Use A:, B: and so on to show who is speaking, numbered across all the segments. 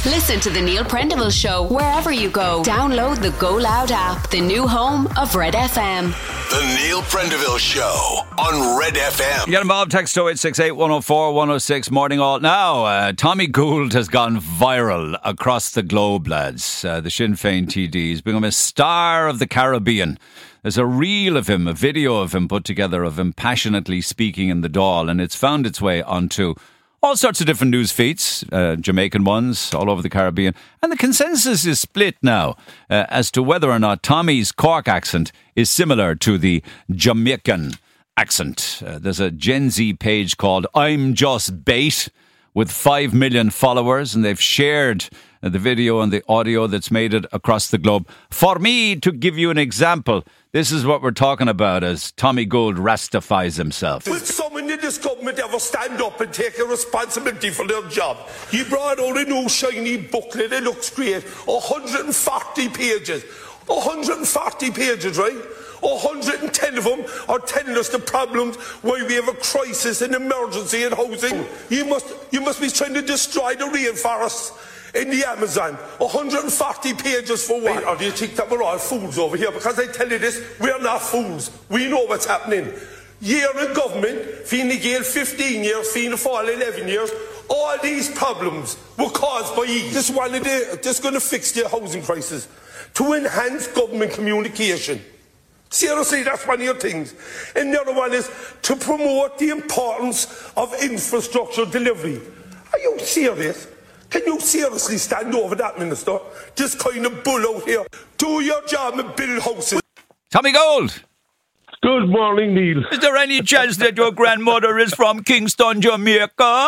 A: Listen to the Neil Prendeville Show wherever you go. Download the Go Loud app, the new home of Red FM.
B: The Neil Prendeville Show on Red FM.
C: Get involved, text 0868 104 106. Morning all. Now, Tommy Gould has gone viral across the globe, lads. The Sinn Féin TD has become a star of the Caribbean. There's a reel of him, a video of him put together of him passionately speaking in the Dáil, and it's found its way onto all sorts of different news feeds, Jamaican ones, all over the Caribbean. And the consensus is split now as to whether or not Tommy's Cork accent is similar to the Jamaican accent. There's a Gen Z page called I'm Just Bait with 5 million followers, and they've shared the video and the audio that's made it across the globe. For me, to give you an example, this is what we're talking about as Tommy Gould rastifies himself.
D: Will someone in this government ever stand up and take a responsibility for their job? You brought out a new shiny booklet, it looks great. 140 pages. 140 pages, right? 110 of them are telling us the problems why we have a crisis and emergency in housing. You must be trying to destroy the rainforests in the Amazon. 140 pages for what? Or do you think that we're all fools over here? Because I tell you this, we're not fools. We know what's happening. Year in government, Fine Gael 15 years, Fianna Fáil 11 years. All these problems were caused by you. This is going to fix the housing crisis. To enhance government communication. Seriously, that's one of your things. And the other one is to promote the importance of infrastructure delivery. Are you serious? Can you seriously stand over that, Minister? Just kind of bull out here. Do your job and build houses.
C: Tommy Gould!
E: Good morning, Neil.
C: Is there any chance that your grandmother is from Kingston, Jamaica?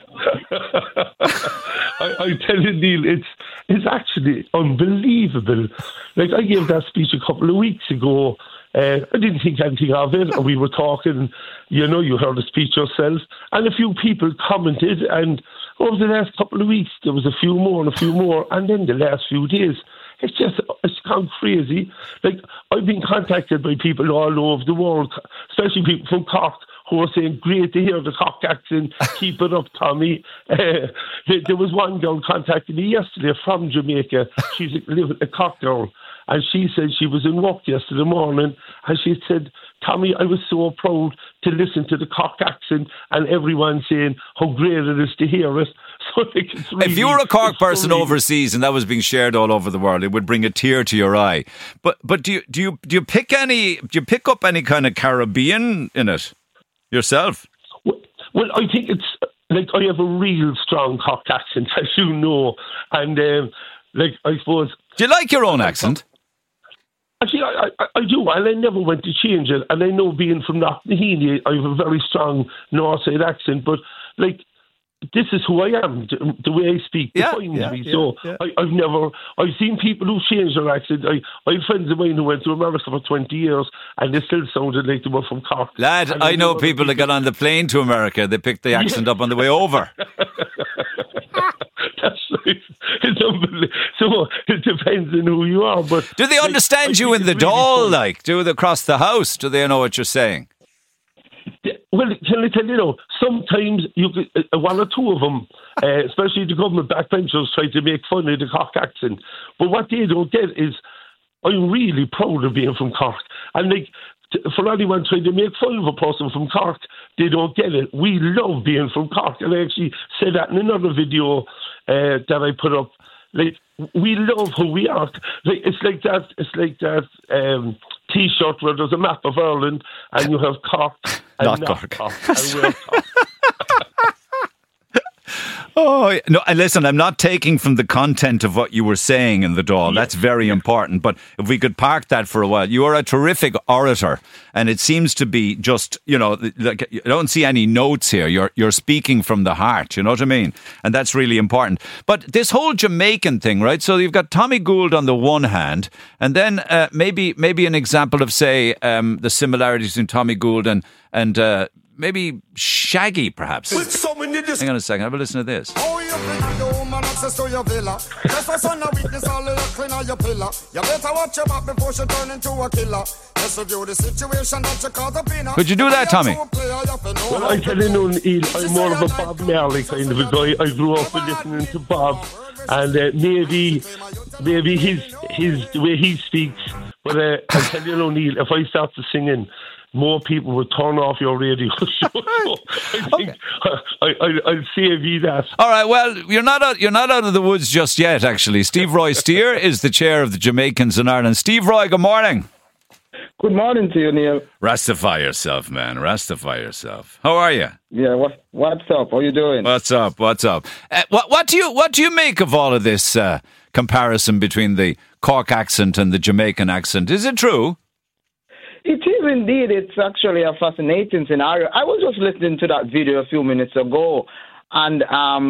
E: I tell you, Neil, it's actually unbelievable. Like, I gave that speech a couple of weeks ago. I didn't think anything of it, and we were talking, you heard the speech yourself, and a few people commented, and over the last couple of weeks, there was a few more, and then the last few days, it's gone crazy. Like, I've been contacted by people all over the world, especially people from Cork, who are saying, great to hear the Cork accent, keep it up, Tommy. There was one girl contacting me yesterday from Jamaica. She's a Cork girl. And she said she was in work yesterday morning, and she said, Tommy, I was so proud to listen to the Cork accent and everyone saying how great it is to hear it. So
C: if you were a Cork person overseas and that was being shared all over the world, it would bring a tear to your eye. But do you pick up any kind of Caribbean in it yourself?
E: Well, I think it's like I have a real strong Cork accent, as you know, and I suppose.
C: Do you like your own accent?
E: Actually, I do, and I never went to change it. And I know, being from Knocknaheeny, I have a very strong north side accent. But this is who I am. The way I speak defines me. So I've seen people who change their accent. I have friends of mine who went to America for 20 years, and they still sounded like they were from Cork.
C: Lad, I know people that got on the plane to America. They picked the accent up on the way over.
E: That's right. It's unbelievable. So it depends on who you are. But
C: do they understand you in the Dáil? Really do they across the house? Do they know what you're saying?
E: Well, can I tell you, sometimes one or two of them, especially the government backbenchers, try to make fun of the Cork accent. But what they don't get is, I'm really proud of being from Cork. And for anyone trying to make fun of a person from Cork, they don't get it. We love being from Cork. And I actually said that in another video that I put up. Like, we love who we are. Like, it's like that T-shirt where there's a map of Ireland and you have Cork and not Cork. And we're Cork.
C: Oh, no, and listen, I'm not taking from the content of what you were saying in the Dáil. That's very important. But if we could park that for a while. You are a terrific orator, and it seems to be just, like, I don't see any notes here. You're speaking from the heart, you know what I mean? And that's really important. But this whole Jamaican thing, right? So you've got Tommy Gould on the one hand, and then maybe an example of, say, the similarities in Tommy Gould and maybe Shaggy, perhaps. Hang on a second, have a listen to this.
F: Oh, you think your woman access to your villa? Just for son of witness, all of your clean on your pillar. You better watch your back before she turn into a killer. Just review the situation that you caught up in.
C: Could you do that, Tommy?
E: Well, I tell you, Neil, I'm more of a Bob Marley kind of a guy. I grew up listening to Bob. and maybe his the way he speaks. But I tell you, O'Neill, if I start to singing, more people would turn off your radio show. So I think I'll save you that.
C: All right. Well, you're not out of the woods just yet. Actually, Steve Roy Steer is the chair of the Jamaicans in Ireland. Steve Roy, good morning.
G: Good morning to you, Neil.
C: Rastify yourself, man. Rastify yourself. How are you?
G: Yeah. What's up? How you doing?
C: What's up? What do you make of all of this comparison between the Cork accent and the Jamaican accent? Is it true?
G: It is indeed. It's actually a fascinating scenario. I was just listening to that video a few minutes ago, and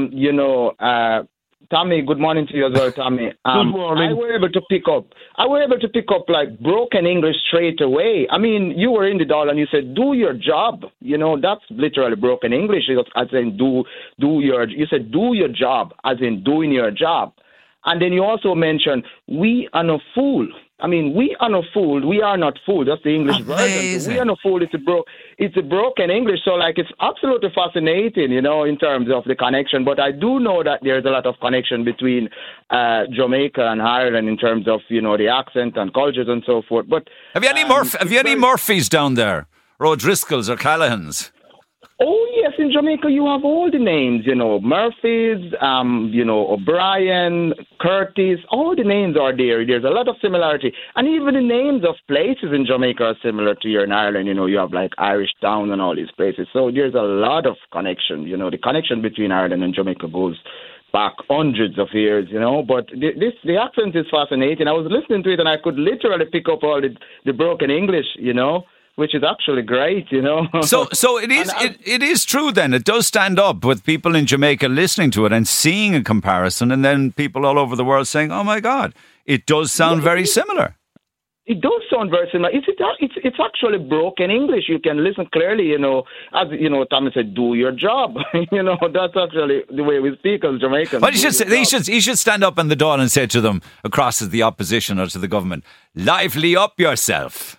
G: Tommy, good morning to you as well, Tommy.
E: Good morning.
G: I were able to pick up like broken English straight away. I mean, you were in the doll and you said, "Do your job." That's literally broken English. As in, you said, "Do your job," as in doing your job. And then you also mentioned, "We are no fool." I mean, we are no fool. We are not fool. That's the English version. We are no fool. It's a broken English. So, like, it's absolutely fascinating, in terms of the connection. But I do know that there's a lot of connection between Jamaica and Ireland in terms of, the accent and cultures and so forth. But
C: have you any Murphys down there, or O'Driscolls or Callahans?
G: Oh, yes, in Jamaica you have all the names, Murphys, O'Brien, Curtis, all the names are there. There's a lot of similarity. And even the names of places in Jamaica are similar to here in Ireland. You have like Irish Town and all these places. So there's a lot of connection. The connection between Ireland and Jamaica goes back hundreds of years, But the accent is fascinating. I was listening to it and I could literally pick up all the broken English, which is actually great,
C: So it is true then. It does stand up with people in Jamaica listening to it and seeing a comparison, and then people all over the world saying, "Oh my God, it does sound very similar."
G: It does sound very similar. It's actually broken English. You can listen clearly, as Tommy said, "Do your job." That's actually the way we speak as Jamaicans.
C: Well, he should stand up in the dawn and say to them across to the opposition or to the government, "Lively up yourself."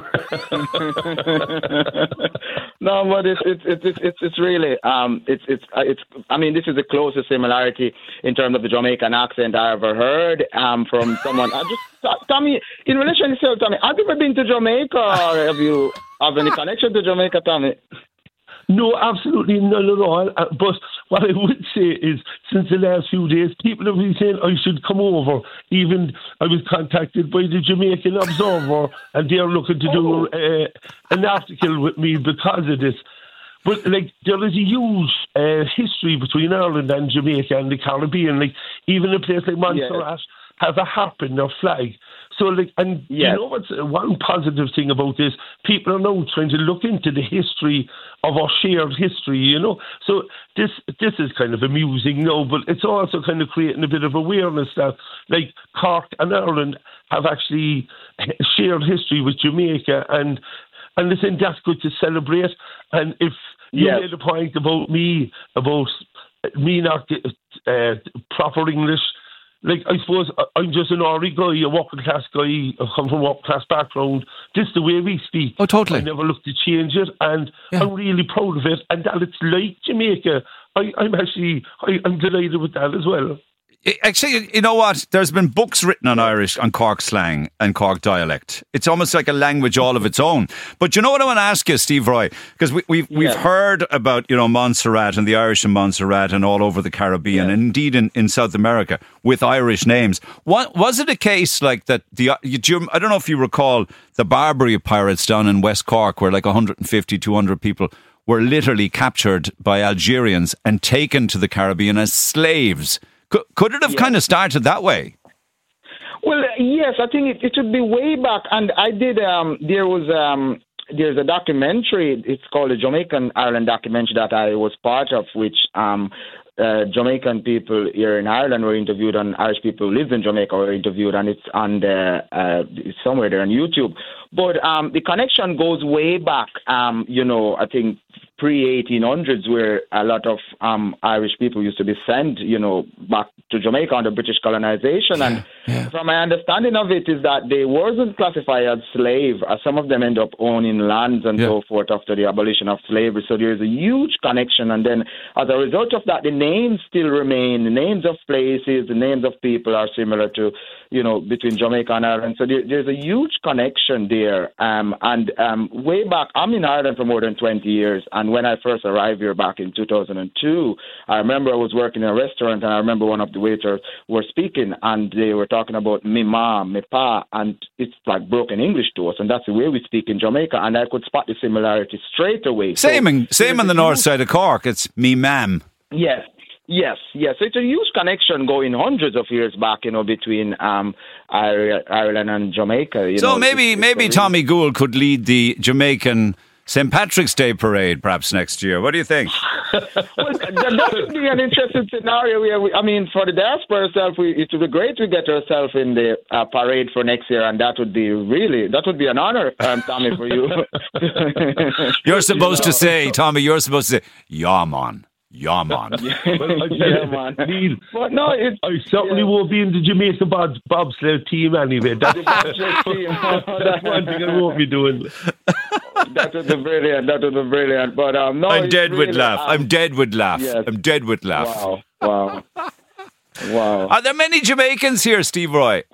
G: No, but it's really I mean, this is the closest similarity in terms of the Jamaican accent I ever heard from someone. Tommy, in relation to yourself, Tommy, have you ever been to Jamaica, or have you have any connection to Jamaica, Tommy?
E: No, absolutely none at all. But what I would say is, since the last few days, people have been saying I should come over. Even I was contacted by the Jamaican Observer, and they're looking to do an article with me because of this. But there is a huge history between Ireland and Jamaica and the Caribbean. Even a place like Montserrat has a harp in their flag. So, you know what's one positive thing about this? People are now trying to look into the history of our shared history, So this is kind of amusing, but it's also kind of creating a bit of awareness that, Cork and Ireland have actually shared history with Jamaica, and listen, that's good to celebrate. And if you made a point about me not proper English, I suppose I'm just an ordinary guy, a working class guy. I come from a working class background. This is the way we speak.
C: Oh, totally.
E: I never look to change it, and I'm really proud of it. And that it's like Jamaica. I'm delighted with that as well.
C: Actually, you know what? There's been books written on Irish, on Cork slang and Cork dialect. It's almost like a language all of its own. But you know what I want to ask you, Steve Roy? Because we've heard about, Montserrat and the Irish in Montserrat and all over the Caribbean, and indeed in South America with Irish names. Was it a case like that? I don't know if you recall the Barbary pirates down in West Cork, where 150, 200 people were literally captured by Algerians and taken to the Caribbean as slaves. Could it have kind of started that way?
G: Well, yes, I think it should be way back. And I did, there's a documentary, it's called the Jamaican Ireland documentary that I was part of, which Jamaican people here in Ireland were interviewed, and Irish people who lived in Jamaica were interviewed, and it's on it's somewhere there on YouTube. But the connection goes way back, I think pre-1800s, where a lot of Irish people used to be sent, back to Jamaica under British colonization. And from my understanding of it is that they wasn't classified as slave. Some of them end up owning lands and so forth after the abolition of slavery. So there's a huge connection. And then as a result of that, the names still remain. The names of places, the names of people are similar to, between Jamaica and Ireland. So there's a huge connection there. Way back, I'm in Ireland for more than 20 years. And when I first arrived here back in 2002, I remember I was working in a restaurant, and I remember one of the waiters were speaking, and they were talking about me ma, me pa, and it's like broken English to us, and that's the way we speak in Jamaica, and I could spot the similarity straight away.
C: Same on the north side of Cork, it's me ma'am.
G: Yes. So it's a huge connection going hundreds of years back, between Ireland and Jamaica.
C: So maybe Tommy Gould could lead the Jamaican St. Patrick's Day parade perhaps next year. What do you think?
G: Well, that would be an interesting scenario. For the diaspora itself, it would be great to get ourselves in the parade for next year, and that would be an honor, Tommy, for you.
C: You're supposed to say, yeah, man. Yeah, man.
G: Man.
E: Neil,
G: but no,
E: I certainly won't be in the Jamaica bobsled team anyway. That's one thing I won't be doing.
G: That would be brilliant. But no,
C: I'm dead with laugh.
G: Yes.
C: I'm dead with laugh.
G: Wow.
C: Are there many Jamaicans here, Steve Roy?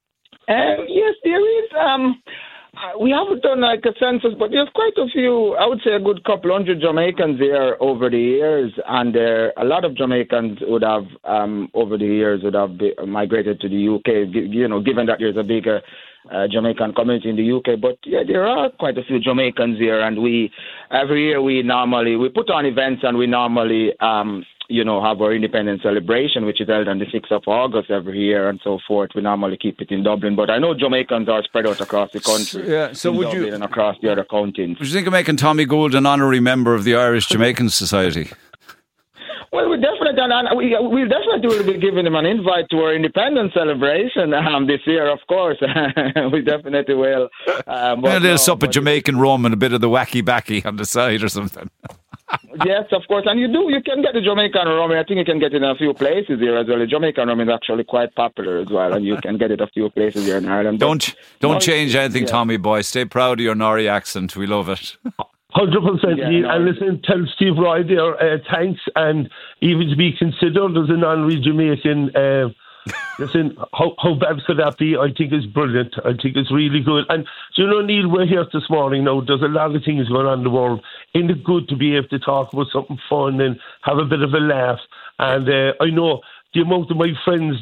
G: Yes, there is. We haven't done like a census, but there's quite a few. I would say a good couple hundred Jamaicans here over the years, and a lot of Jamaicans would have over the years migrated to the UK. Given that there's a bigger Jamaican community in the UK, but there are quite a few Jamaicans here, and every year we put on events, and we normally have our independence celebration, which is held on the 6th of August every year, and so forth. We normally keep it in Dublin, but I know Jamaicans are spread out across the country.
C: So would
G: Dublin
C: you,
G: and across the other counties.
C: Would you think of making Tommy Gould an honorary member of the Irish Jamaican Society?
G: Well, we'll definitely will be giving him an invite to our independence celebration this year, of course. We definitely will.
C: There's up a Jamaican rum and a bit of the wacky backy on the side or something.
G: Yes, of course. And you can get the Jamaican rum. I think you can get it in a few places here as well. The Jamaican rum is actually quite popular as well, and you can get it a few places here in Ireland.
C: Don't change anything, Tommy boy. Stay proud of your Nori accent. We love it.
E: 100%, Neil. And listen, tell Steve Roy there, thanks, and even to be considered as an honorary Jamaican. Listen, how bad could that be? I think it's brilliant. I think it's really good. And Neil, we're here this morning now. There's a lot of things going on in the world. Isn't it good to be able to talk about something fun and have a bit of a laugh? And I know the amount of my friends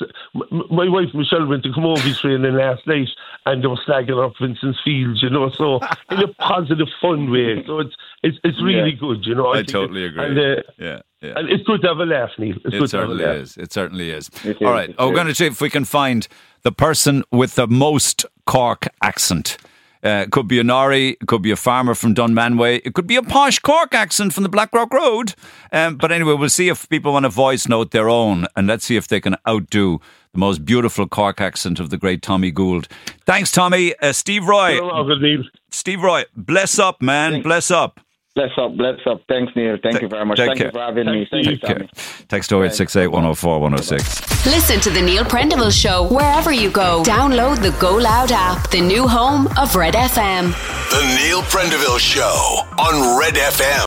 E: my wife Michelle went to Camogie training last night, and they were slagging up Vincent's Fields, so in a positive, fun way. So it's really good,
C: I totally agree.
E: And it's good to have a laugh, Neil.
C: It certainly is. All right, we're going to see if we can find the person with the most Cork accent. Could be a Nori, it could be a farmer from Dunmanway, it could be a posh Cork accent from the Blackrock Road. But anyway, we'll see if people want to voice note their own, and let's see if they can outdo the most beautiful Cork accent of the great Tommy Gould. Thanks, Tommy. Steve Roy. Steve Roy, bless up, man. Bless up.
G: Bless up. Thanks, Neil. Thank you very much. Thank you for having me. Thank you, Tommy.
C: Text 0868 104 106.
A: Listen to the Neil Prendeville Show wherever you go. Download the Go Loud app, the new home of Red FM.
B: The Neil Prendeville Show on Red FM.